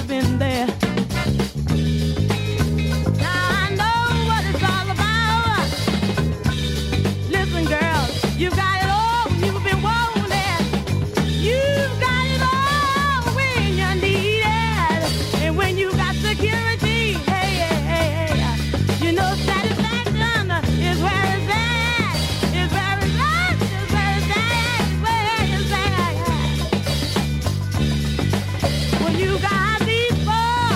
been there. Now I know what it's all about. Listen, girl, you got it all when you've been wanted. You've got it all when you need it. And when you got security, hey, you know satisfaction is where it's at. It's where it's at. It's where it's at. Where it's at. When you got these four,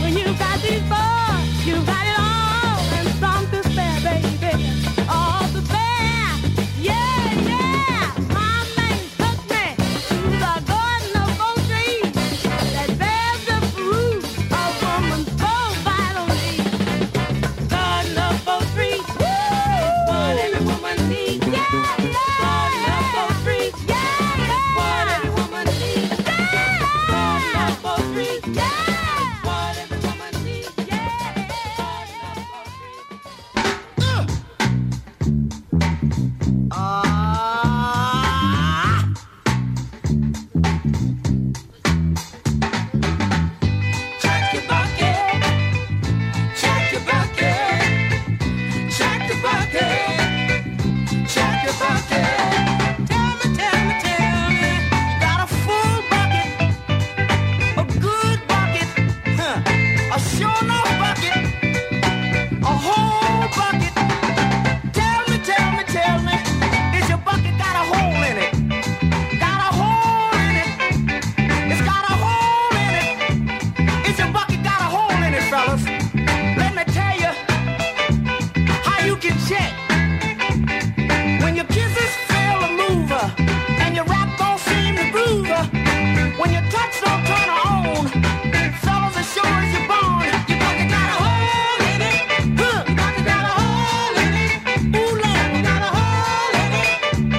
you got it all and some to spare, baby. All to spare. Yeah. My man took me to the garden of oak trees that bears the fruit of woman's soul vital needs. Garden of oak trees, what every woman needs. Garden of oak trees, what every woman needs. Garden of oak trees, what every woman needs. Check your bucket. Check your bucket. Check the bucket. Check your bucket. Tell me. Got a full bucket, a good bucket, a sure enough bucket, a whole bucket. Tell me. Is your bucket got a hole in it? Got a hole in it. It's got a hole in it. Is your bucket got a hole in it, fellas? Let me tell you how you can check. When your kisses fail to move her, and your rap don't seem to groove her, when your touch don't turn her on, fellas as sure as you're born, your bucket got a hole in it. Your bucket got a hole in it. Ooh, Lord, you got a hole in it.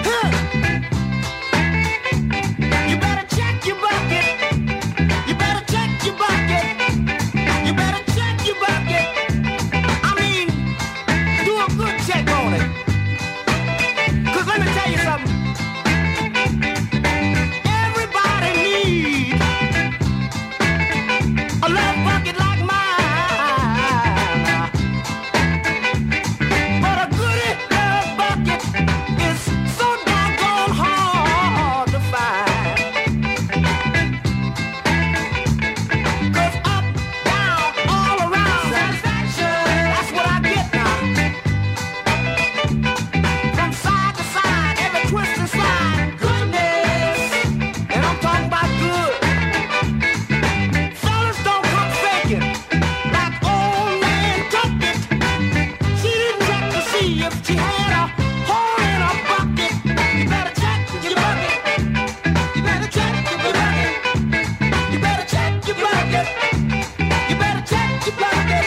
You better check your bucket. You better check your bucket. You better check your bucket. I mean, do a good check on it. 'Cause let me tell you something. Everybody needs a love bucket like mine. But a goody love bucket is so doggone hard to find. 'Cause up, down, all around, satisfaction, that's what I get now. From side to side, every twist and slide, goodness, and I'm talking about good. Fellas don't come faking, like old man took it. She didn't check to see if she had a hole in her bucket. You better check your bucket. You better check your bucket. You better check your bucket. You better check your bucket.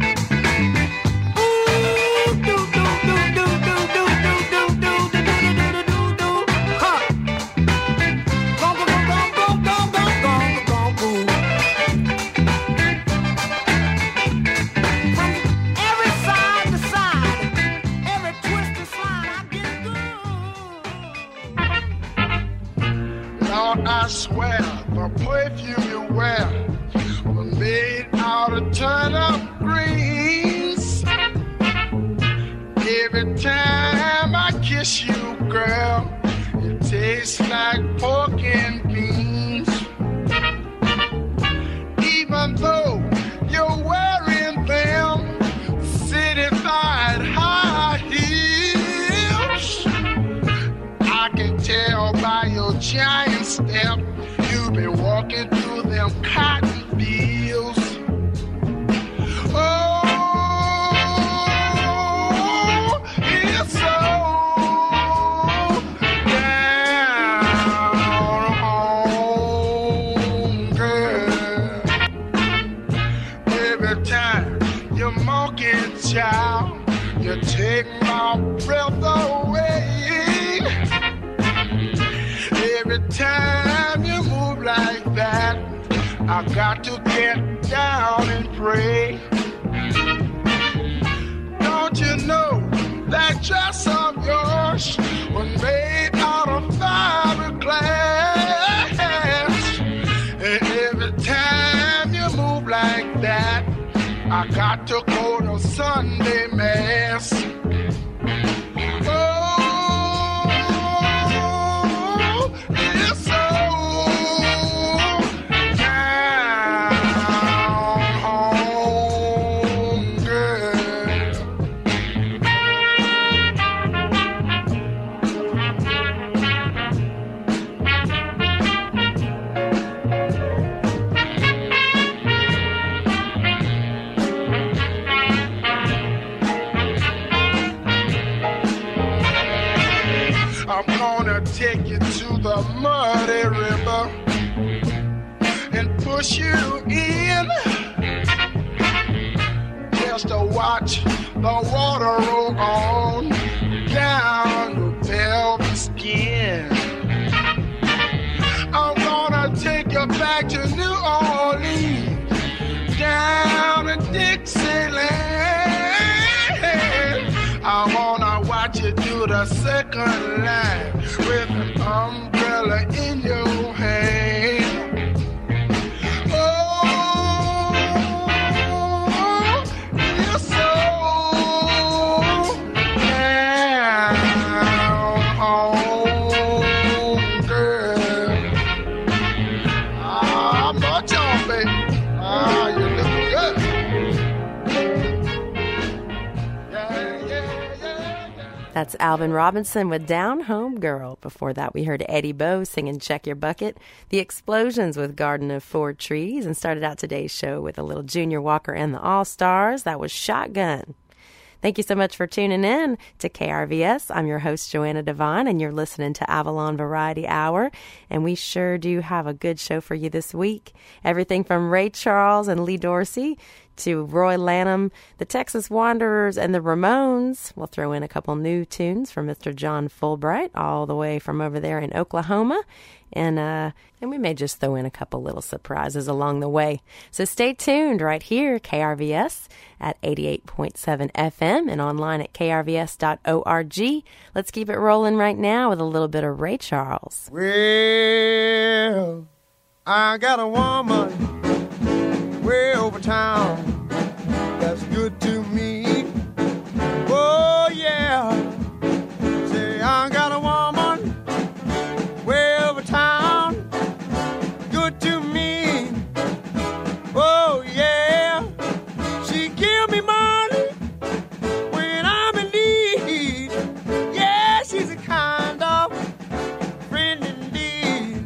Ooh, do. Huh. Gong. From every side to side, every twist and slide, I get good. Lord, I swear, the perfume you wear was made out of turnip greens. Every time I kiss you, girl, it tastes like pork and beans. Even though you're wearing them city-fied high heels, I can tell by your giant step you've been walking through them cotton fields. Oh, it's so down home, girl. Every time you're walking, child, you take my breath away. Every time you move like that, I got to get down and pray. Don't you know that dress of yours was made out of fiberglass? And every time you move like that, I got to go to Sunday Mass. Oh, it's so down home, girl. I'm gonna take you to the muddy river and push you in just to watch the water roll on down your velvet skin. I'm gonna take you back to New Orleans, down to Dixieland. I wanna watch you do the second line with an umbrella in your hand. Oh, you're so down home, girl. I'm not your baby. You're looking good. That's Alvin Robinson with Down Home Girl. Before that, we heard Eddie Bo singing Check Your Bucket, The Explosions with Garden of Four Trees, and started out today's show with a little Junior Walker and the All-Stars. That was Shotgun. Thank you so much for tuning in to KRVS. I'm your host, Joanna Devine, and you're listening to Avalon Variety Hour. And we sure do have a good show for you this week. Everything from Ray Charles and Lee Dorsey to Roy Lanham, the Texas Wanderers, and the Ramones. We'll throw in a couple new tunes from Mr. John Fulbright, all the way from over there in Oklahoma. And we may just throw in a couple little surprises along the way. So stay tuned right here, KRVS at 88.7 FM and online at krvs.org. Let's keep it rolling right now with a little bit of Ray Charles. Well, I got a woman way over town that's good to me. Oh, yeah. Say, I got a woman way over town, good to me. Oh, yeah. She give me money when I'm in need. Yeah, she's a kind of friend indeed.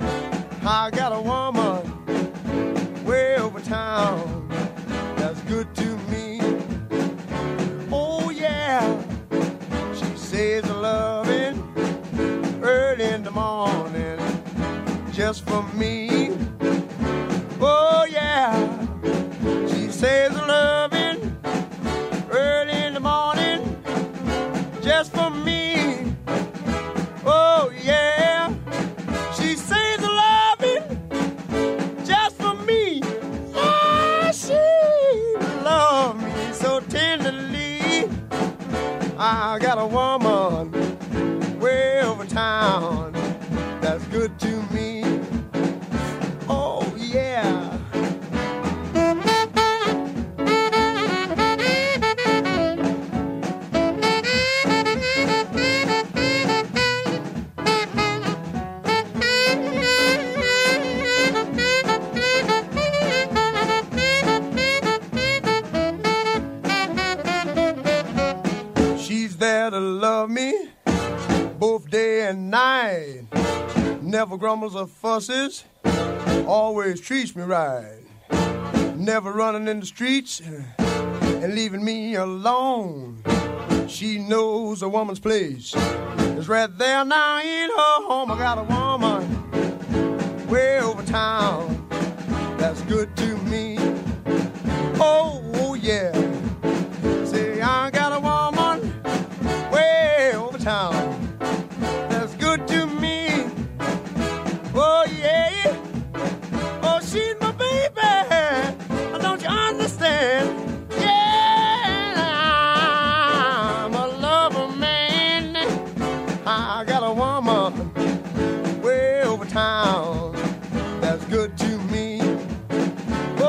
I got a woman way over town that's good to me. Oh, yeah. She says a loving early in the morning just for me. Oh, yeah. She says a loving early in the morning just for me. Oh, yeah. She says a loving just for me. Yeah, she loves me so tenderly. I got a woman way over town that's good to me. Oh, yeah. She's there to love me both day and night. Never grumbles or fusses, always treats me right. Never running in the streets and leaving me alone. She knows a woman's place is right there now in her home. I got a woman way over town that's good to me. Oh, yeah. Say, I got a woman way over town that's good to me. Oh, yeah. Oh, she's my baby. Don't you understand? Yeah, I'm a lover, man. I got a woman way over town that's good to me.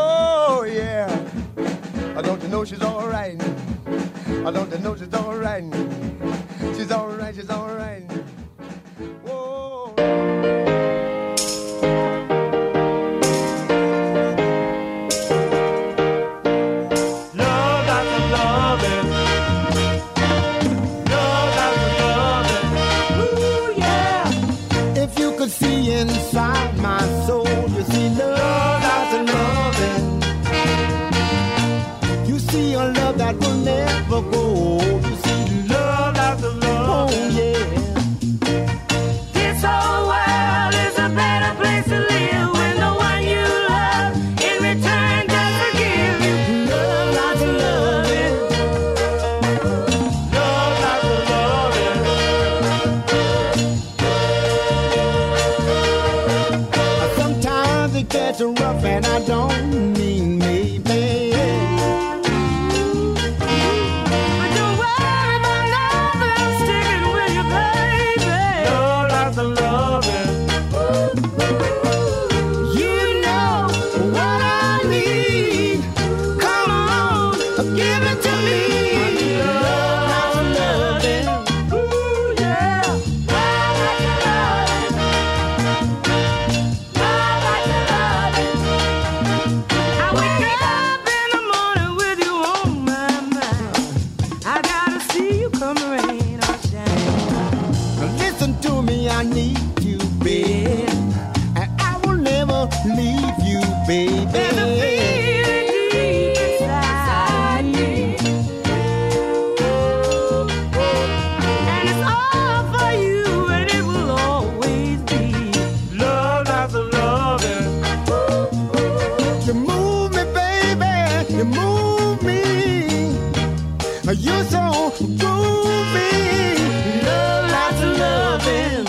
know she's all right? Don't they know she's all right? She's all right, she's all right. Whoa. Love like a loving. Love like a loving. Ooh, yeah. If you could see inside my soul, you see love like a loving. You see a love that will never go. You see Love like a loving. oh yeah. This whole world is a better place to live when the one you love in return doesn't give you love like a loving. Love like a loving. Sometimes it gets rough and I don't mean maybe. But don't worry about nothing, I'm sticking with you, baby. Love like a loving. You know what I need. Come on, give it to me. Love like a loving. Ooh, yeah. Love like a loving. Love like a loving. I wake up in the morning with you on my mind. I gotta see you come rain or shine. Listen to me, I need you, baby. And I will never leave you, baby. There's a feeling deep inside me. And it's all for you, and it will always be. Love like a loving. You move me, baby. You move me. You're so groovy. Love like a loving.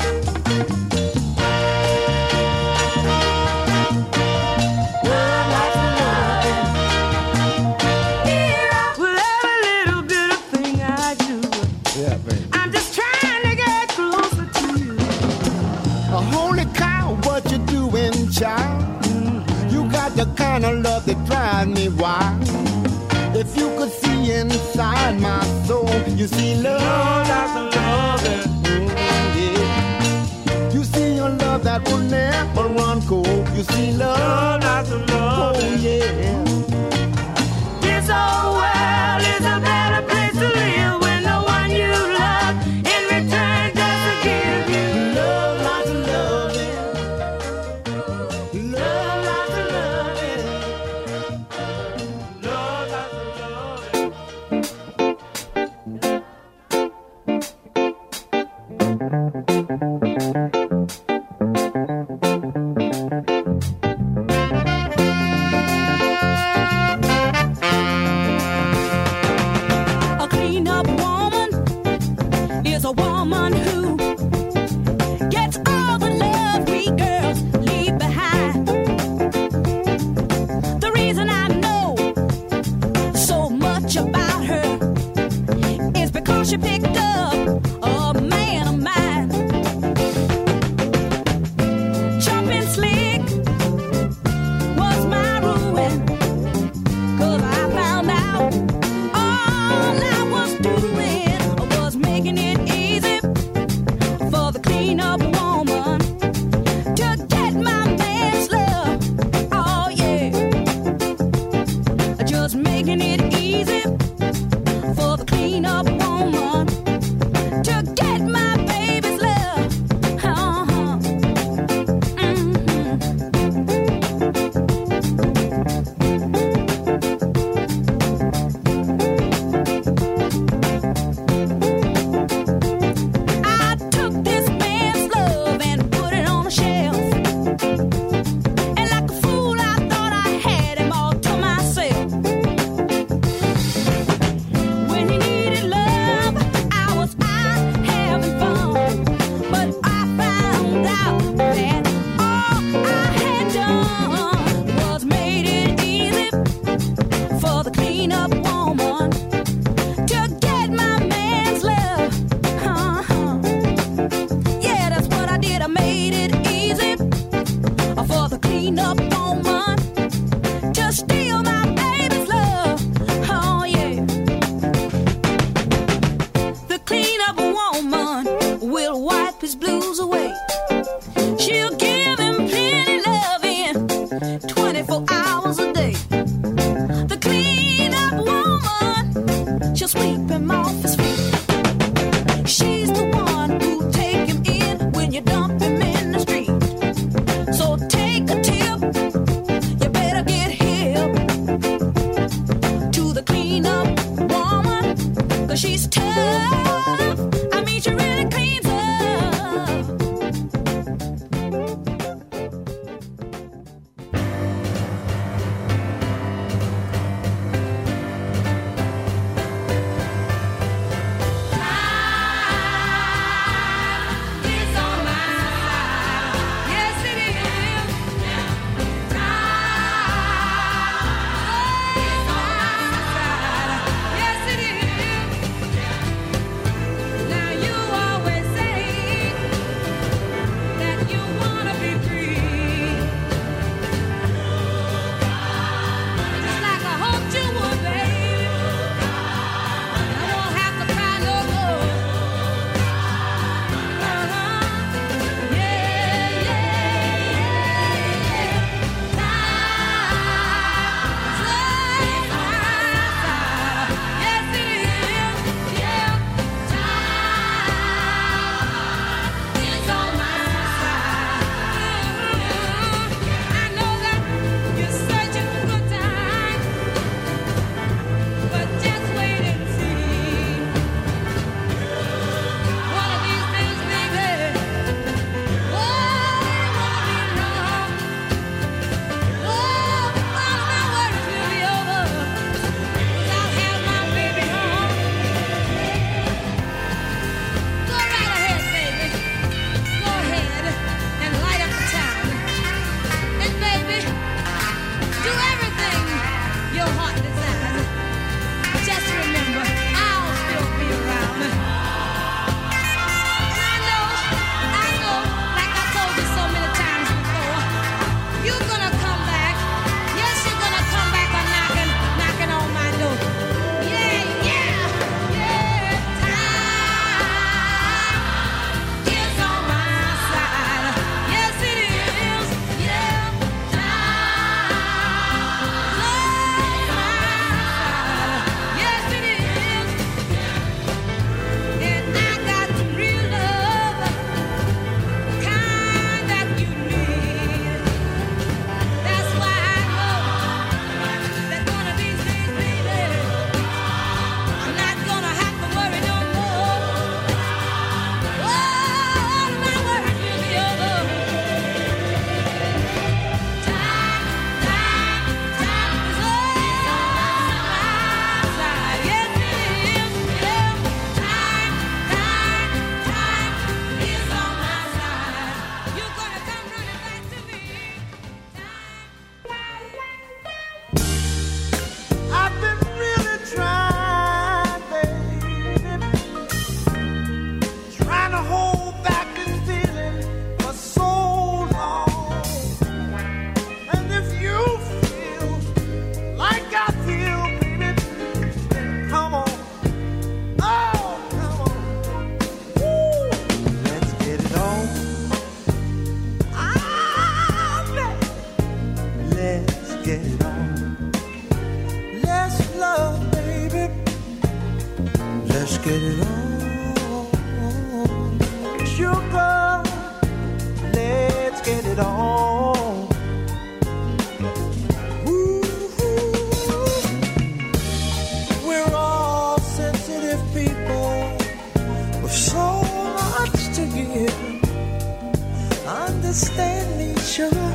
Love like a loving. With every little bit of thing I do, Yeah, baby. I'm just trying to get closer to you. Holy cow, what you doing, child? You got the kind of love that drives me wild. If you could see inside my soul, you see Love love. like a loving. Yeah. You see a love that will never run cold. You see Love love. like a Oh loving. yeah. This whole world is a better place to live when the one you love in return doesn't give you Love like a loving. Love like a loving. Love like a loving. A clean-up woman is a woman who gets all the love we girls leave behind. The reason I know so much about her is because she picked up a man of mine. Jumping slick was my ruin, 'cause I found out all I was doing was making it easy for the clean-up woman to get my man's love. Oh yeah, just making it easy for the clean-up woman to get my baby's love. Uh-huh. I took this man's love and put it on a shelf. And like a fool, I thought I had him all to myself. your heart desires. Just remember, I'll still be around. And I know, like I told you so many times before, you're gonna come back. Yes, you're gonna come back by knocking on my door. Yeah, yeah, yeah. Time is on my side. Yes, it is. Yeah, time is on my side. Yes, it is. And I got real love, kind that you need. That's why I know that one of these days, baby, I'm not gonna have to worry no more. All my worries will be over. Time is on my side. Yes, it is. Yeah, time is on my side. You're gonna come running back to me. I've been really trying, baby, trying to hold back this feeling for so long. And if you feel like I feel, baby, then come on. Oh, come on. Woo. Let's get it on. Baby. Let's get it on. Let's love, baby. Let's get it on. Sugar, let's get it on. Ooh, we're all sensitive people with so much to give. Understand me, sugar.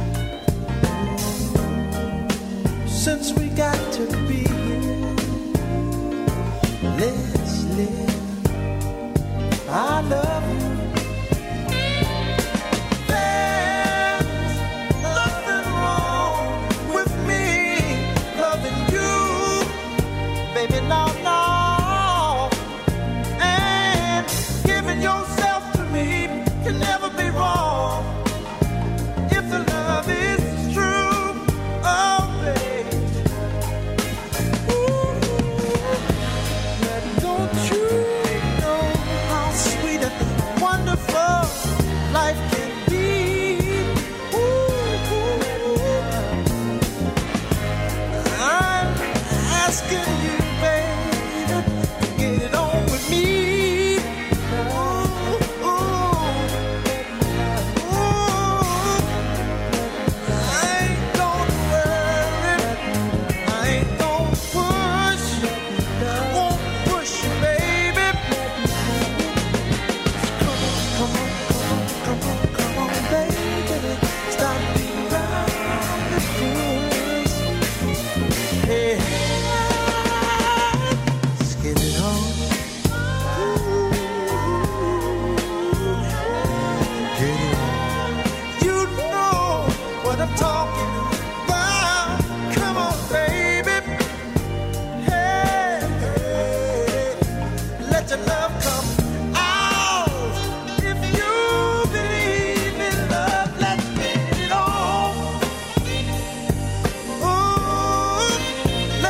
Since we got to be here, let's live. I love you. There's nothing wrong with me loving you, baby. No, no. And giving yourself to me can never be wrong if the love is true. Oh, baby. Don't you know how sweet and wonderful life can be? I'm asking you, baby, to get it on with me. I ain't gonna worry, I ain't gonna push, I won't push you, baby. Come on, baby, stop being around the fools. Hey, let's get it on. Get it on. You know what I'm talking about. Come on, baby. Hey, let your love come out. If you believe in love, let's get it on. Ooh,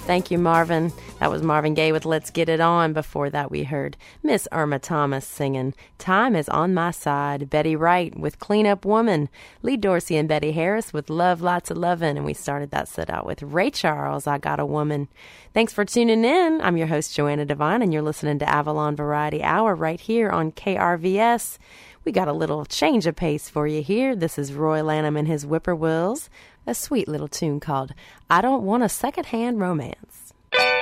thank you, Marvin. That was Marvin Gaye with Let's Get It On. Before that, we heard Miss Irma Thomas singing Time Is On My Side, Betty Wright with Clean Up Woman, Lee Dorsey and Betty Harris with Love Lots of Lovin', and we started that set out with Ray Charles, I Got a Woman. Thanks for tuning in. I'm your host, Joanna Devine, and you're listening to Avalon Variety Hour right here on KRVS. We got a little change of pace for you here. This is Roy Lanham and his Whippoorwills, a sweet little tune called I Don't Want a Secondhand Romance.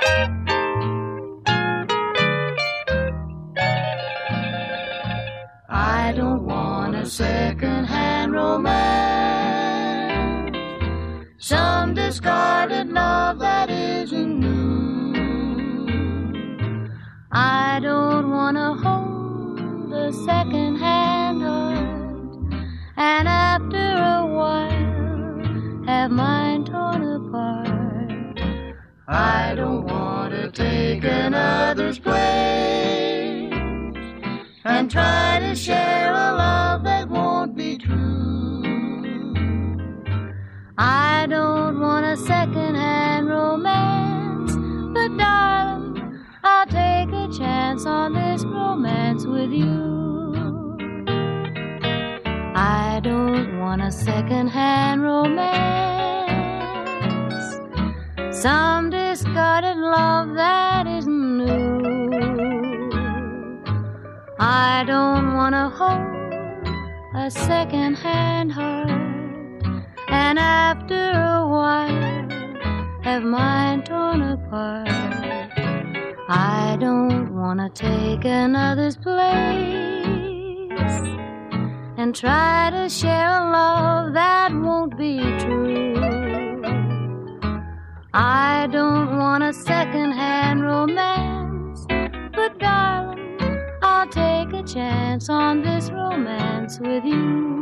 I don't want a second-hand romance, some discarded love that isn't new. I don't want to hold a second-hand heart, and after a while have mine torn apart. I don't want to take another's place and try to share a love that won't be true. I don't want a second-hand romance, but darling, I'll take a chance on this romance with you. I don't want a second-hand romance, some discarded love that isn't new. I don't want to hold a second-hand heart, and after a while have mine torn apart. I don't want to take another's place and try to share a love that won't be true. I don't want a second-hand romance, but darling, I'll take a chance on this romance with you.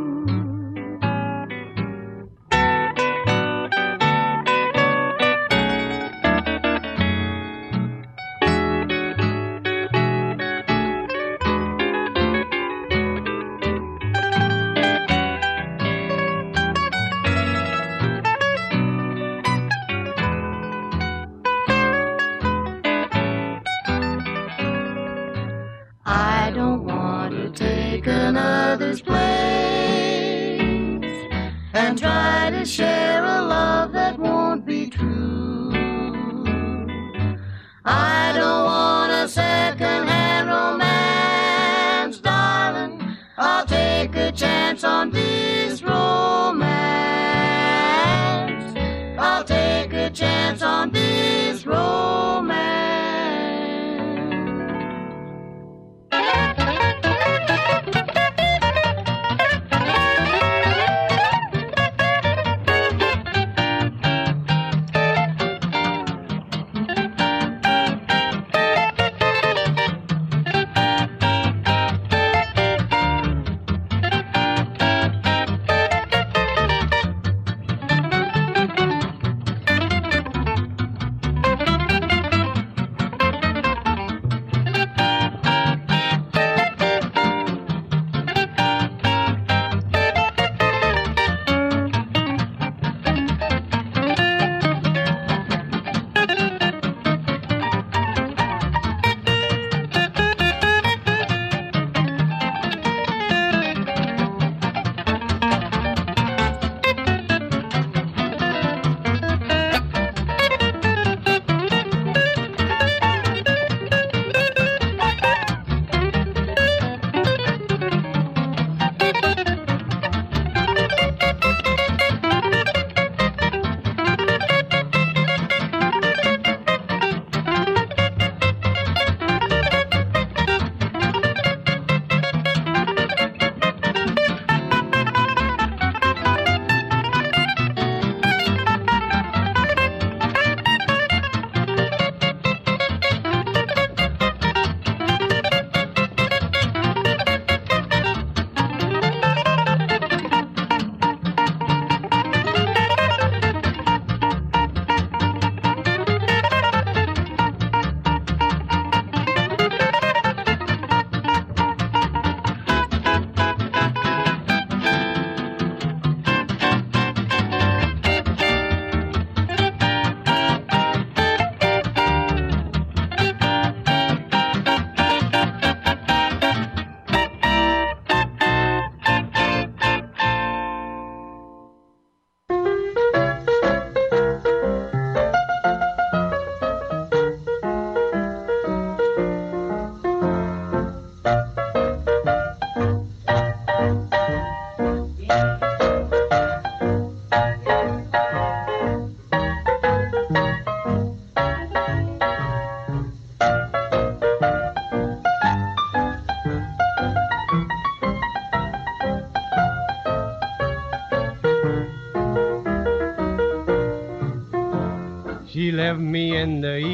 I don't want to take another's place and try to share a love that won't be true. I don't want a second-hand romance, darling. I'll take a chance on this romance. I'll take a chance on this romance.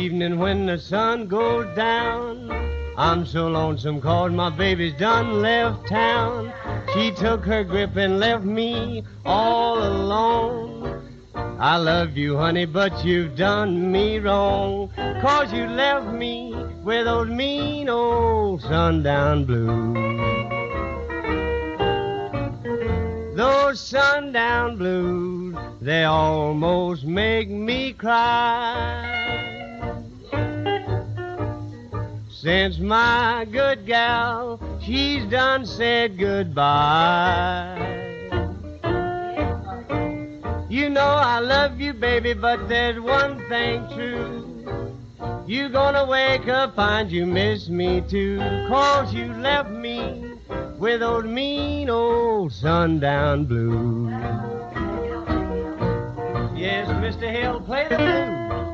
evening when the sun goes down. I'm so lonesome 'cause my baby's done left town. She took her grip and left me all alone. I love you, honey, but you've done me wrong, 'cause you left me with those mean old sundown blues. Those sundown blues, they almost make me cry. Since my good gal, she's done said goodbye. You know I love you, baby, but there's one thing true. You gonna wake up, find you miss me too, 'cause you left me with those mean old sundown blues. Yes, Mr. Hill, play the blues.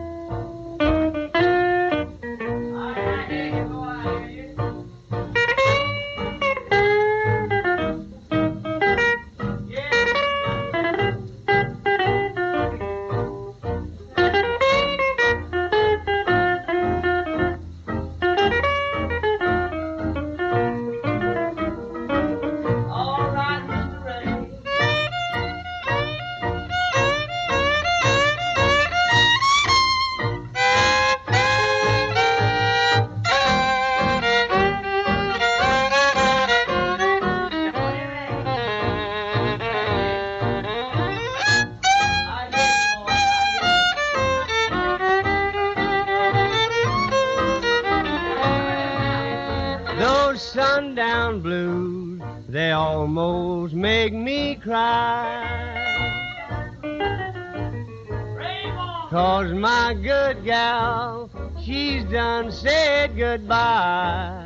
Sundown blues, they almost make me cry. 'Cause my good gal, she's done said goodbye.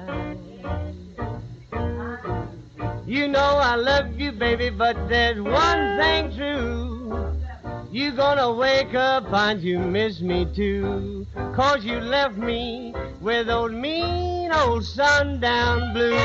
You know I love you, baby, but there's one thing true. You gonna wake up, find you miss me too, 'cause you left me with those mean old sundown blues.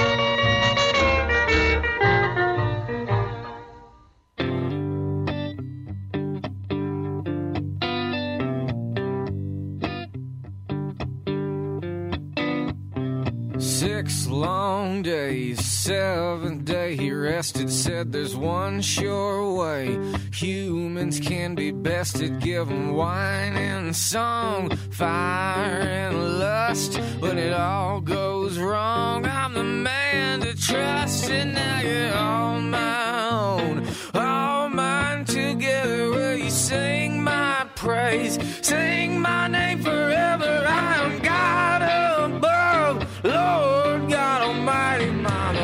6 long days, 7th day he rested, said there's one sure way humans can be bested. Give 'em wine and song, fire and lust. When it all goes wrong, I'm the man to trust. And now you're all my own, all mine together. Will you sing my praise, sing my name forever? I am God above, Lord God Almighty, Mama.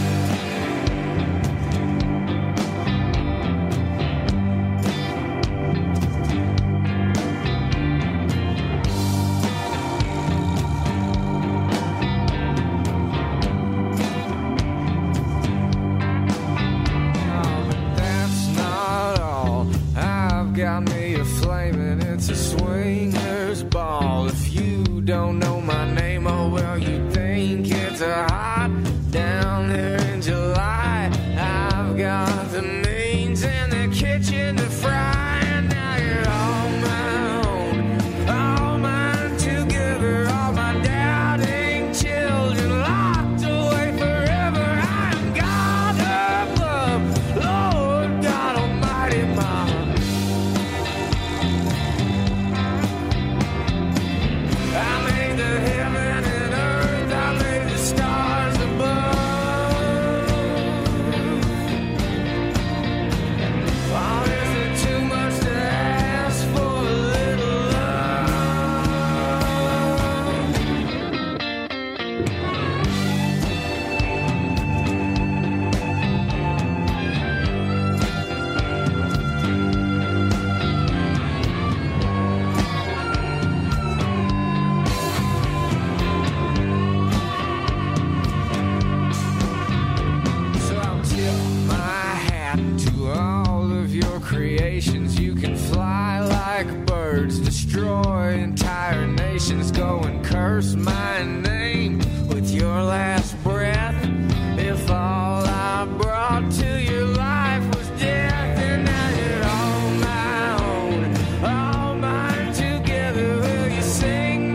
Got me a flame and it's a swinger's ball. If you don't know my name, oh well, you think it's a hot down there in July. I've got the means in the kitchen to fry, and now you're all my own, all mine together, all my doubting children locked away forever. I am God above, Lord God Almighty, Mama. I made the heaven and earth, I made the stars above. Oh, is it too much to ask for a little So I'll tip my hat to all of your creations. You can fly like birds, destroy entire nations. Go and curse my name with your last breath. If all I brought to your life was death, and now you're all my own, all mine together. Will you sing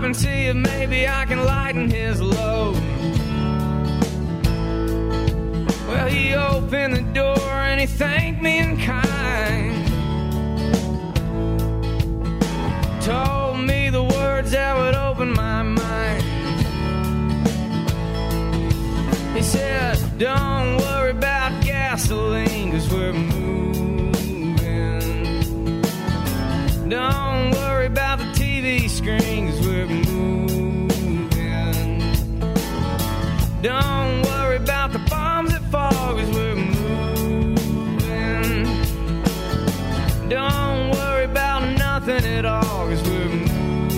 and see if maybe I can lighten his load. Well, he opened the door and he thanked me in kind. Told me the words that would open my mind. He said, don't worry about gasoline, 'cause we're moving. Don't worry about the TV screen, 'cause we're moving. Don't worry about the bombs that fall, 'cause we're moving. Don't worry about nothing at all, 'cause we're moving.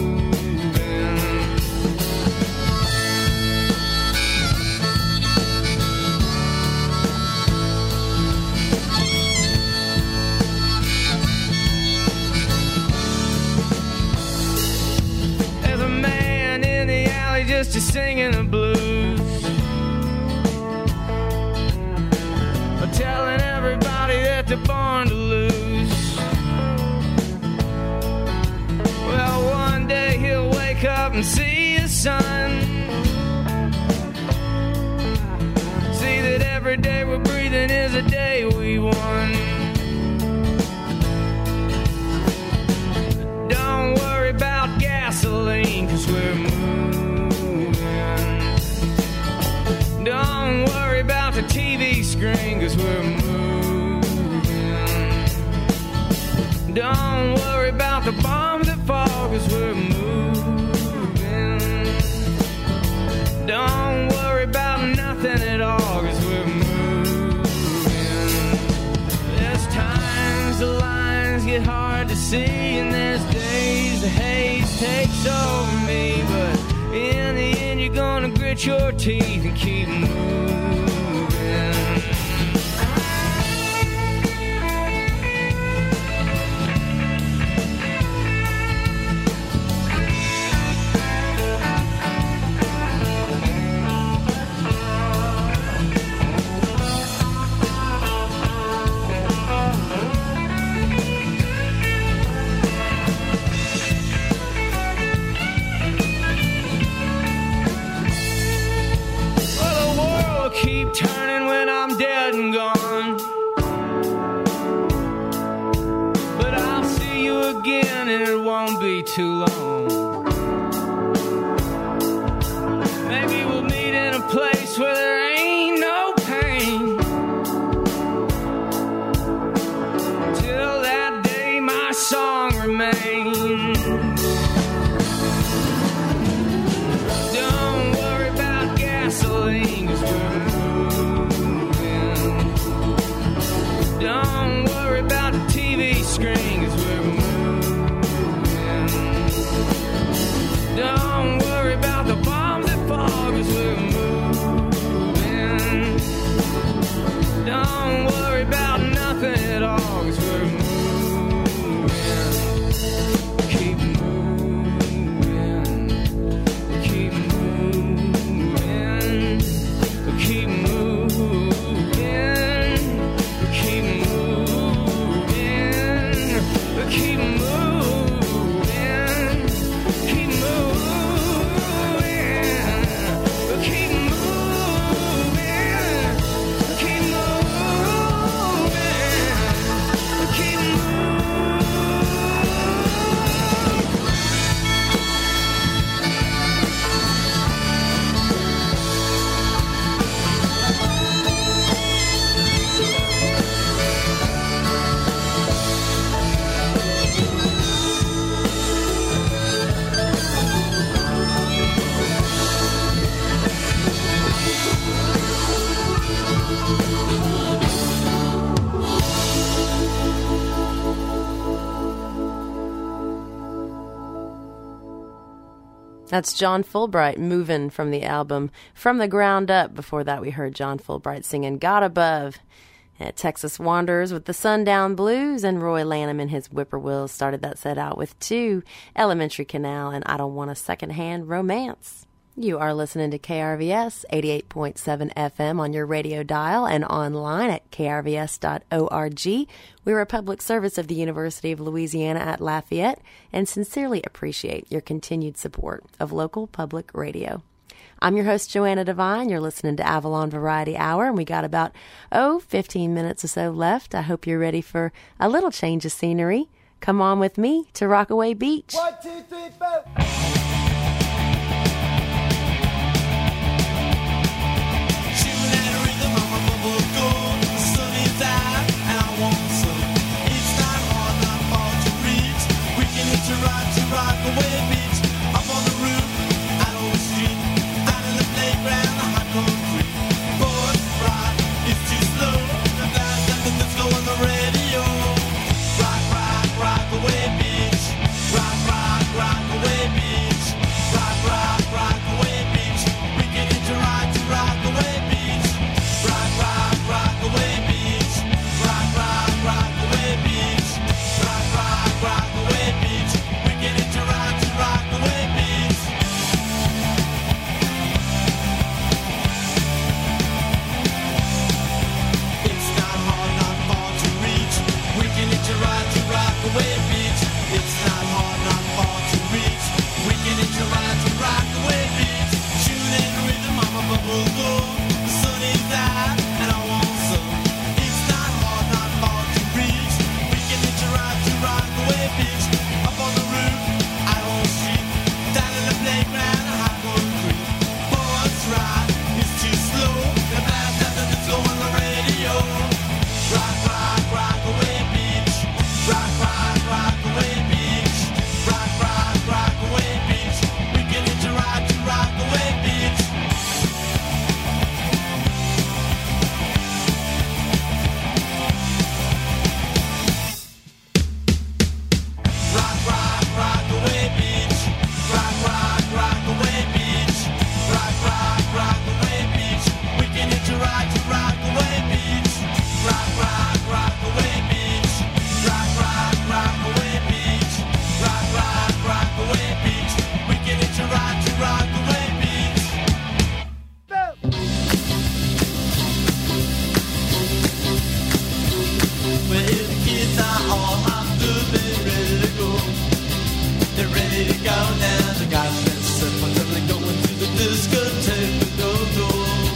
There's a man in the alley just singing the blues, telling everybody that they're born to lose. Well, one day he'll wake up and see the sun, see that every day we're breathing is a day we won. Don't worry about gasoline, 'cause we're moving. Don't worry about the TV screen, 'cause we're moving. Don't worry about the bombs that fall, 'cause we're moving. Don't worry about nothing at all, 'cause we're moving. There's times the lines get hard to see, and there's days the haze takes over me, but in the end you're gonna grit your teeth and keep moving. Keep turning when I'm dead and gone, but I'll see you again and it won't be too long. Maybe we'll meet in a place where there ain't no pain. Till that day my song remains. Don't worry about gasoline, 'cause we're don't worry about the TV screen, 'cause we're moving. Don't worry about the bombs that fall, 'cause we're moving. Don't worry about nothing at all, 'cause we're moving. Keep moving. Keep moving. Keep moving. Keep moving, keep moving, keep moving, keep moving, keep moving, keep That's John Fulbright, Movin' from the album From the Ground Up. Before that, we heard John Fulbright singing God Above. Texas Wanderers with the Sundown Blues, and Roy Lanham and his Whippoorwills started that set out with 2, Elementary Canal and I Don't Want a Secondhand Romance. You are listening to KRVS 88.7 FM on your radio dial and online at krvs.org. We're a public service of the University of Louisiana at Lafayette and sincerely appreciate your continued support of local public radio. I'm your host, Joanna Devine. You're listening to Avalon Variety Hour, and we got about, 15 minutes or so left. I hope you're ready for a little change of scenery. Come on with me to Rockaway Beach. 1, 2, 3, 4. Rockaway Beach, up on the roof, out on the street, down in the playground, the hot concrete. Boys rock, it's too slow. The guys got the disco on the radio. Rock, rock, Rockaway Beach. Rock, rock, Rockaway Beach. Rock, rock, Rockaway Beach. We can hit your ride to Rockaway Beach. Rock, rock, Rockaway Beach. Rock, rock, Rockaway Beach. Rock, rock, Rockaway Beach. Rockaway Beach. It's not hard, not far to reach. We can hitch a ride to Rockaway Beach. It's not hard, not far to reach. We can hitch a ride to Rockaway Beach. Shooting rhythm on my bubble glow. The sun is out and I want some. It's not hard, not far to reach. We can hitch a ride to Rockaway Beach. Up on the roof, out on the street. Down in the playground, a hot concrete. Boys ride, it's too slow. The blast after the disco on the radio. Rock, rock, Rockaway Beach. Rock, rock, Rockaway Beach. Rock, rock, Rockaway Beach. We can hitch a ride to Rockaway Beach. Rock, rock, Rockaway Beach. Rock, rock, Rockaway Beach. Rock, rock, Rockaway Beach. We can hitch a ride to Rockaway Beach. Rock, rock, Rockaway Beach. Rock, rock, Rockaway Beach. Rock, rock, Rockaway Beach. We can hitch a ride to Rockaway Beach. Well, the kids are all up to be ready to go. They're ready to go now. The guys been simple, they're going to the discotheque to go.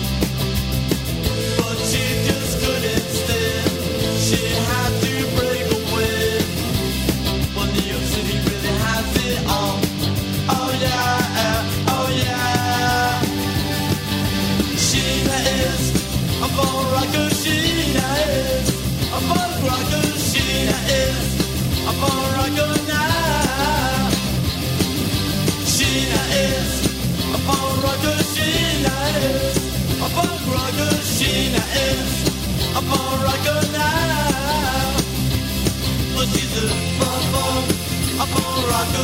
But she just couldn't stand. She had to break away. Well, New York City really has it all. Oh yeah, oh yeah. Sheena is a ball rocker. Sheena is a ball rocker. Sheena is a ball rocker now. Sheena is a ball rocker. Sheena is a ball rocker. Sheena is a ball rocker now. Well, she's a ball rocker,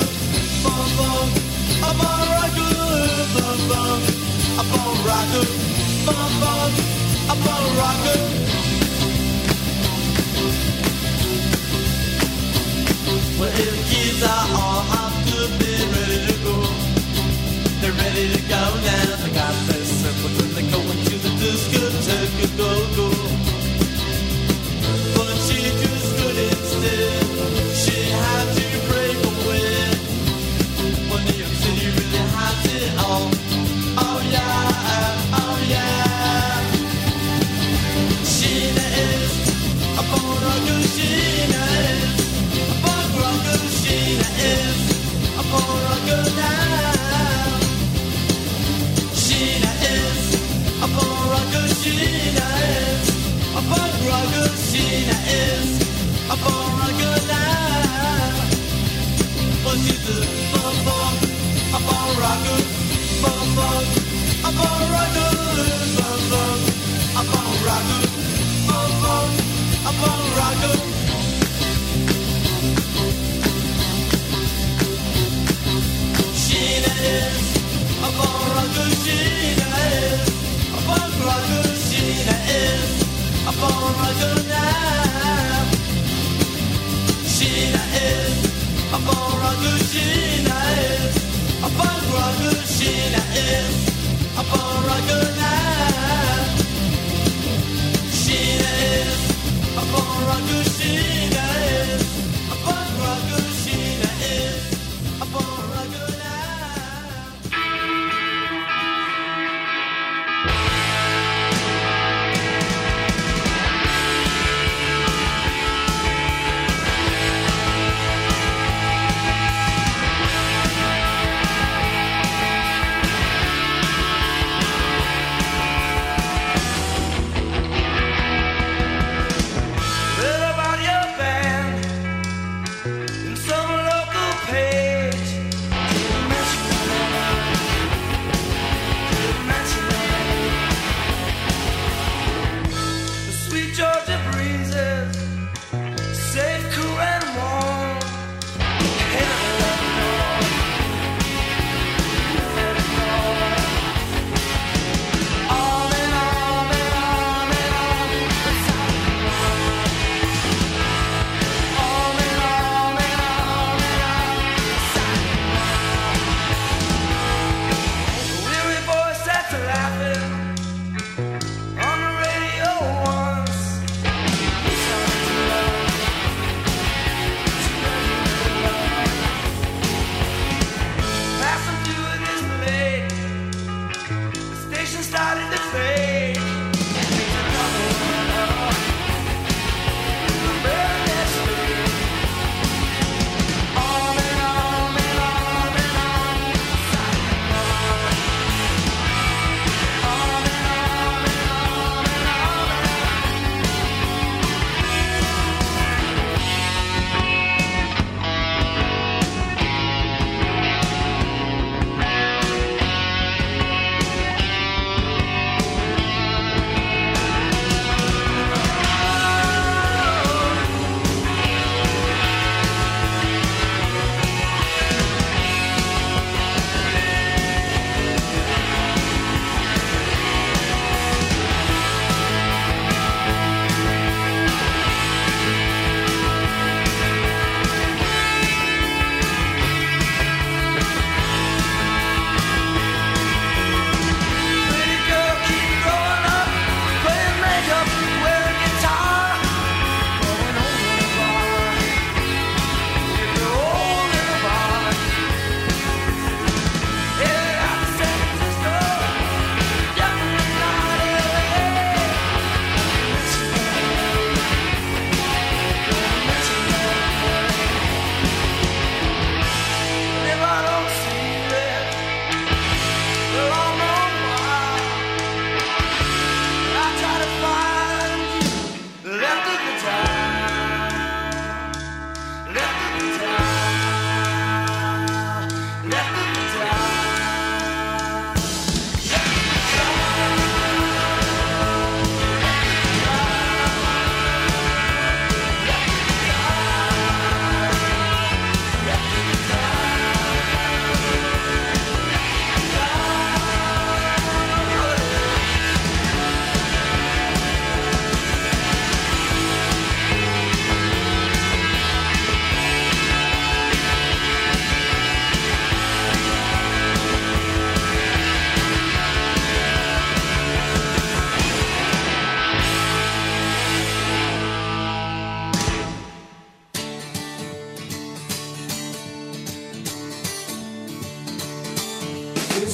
a ball rocker, a ball rocker, a ball rocker. Well, the kids are all up to be ready to go. They're ready to go now. They got their simple when they're going to the discotheque to go. But she just couldn't stand. She had to break away. Well, New York City really has it all. Oh yeah, oh yeah. Sheena is a ball rocker. Sheena is a ball rocker. Sheena is a ball rocker now. Sheena is a ball rocker. Sheena is a ball rocker. Sheena is a ball rocker now. Well, she's a ball rocker, a ball rocker, a ball rocker, a ball rocker. Sheena is a ball rocker. Sheena is a ball rocker. Sheena is a ball rocker now. Sheena is a ball rocker. Sheena is a ball rocker. Sheena is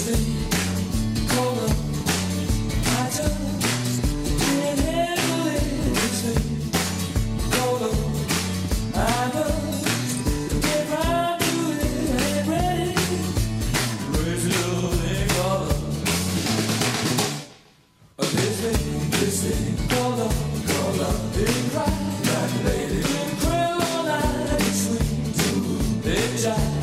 Shine.